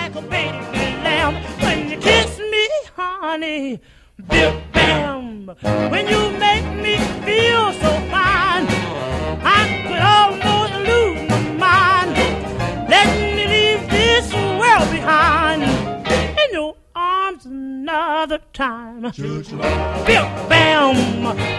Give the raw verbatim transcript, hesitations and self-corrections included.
like a baby lamb. When you kiss me, honey, bip bam. When you make me feel so fine, I could almost lose my mind. Let me leave this world behind in your arms another time. Bip bam.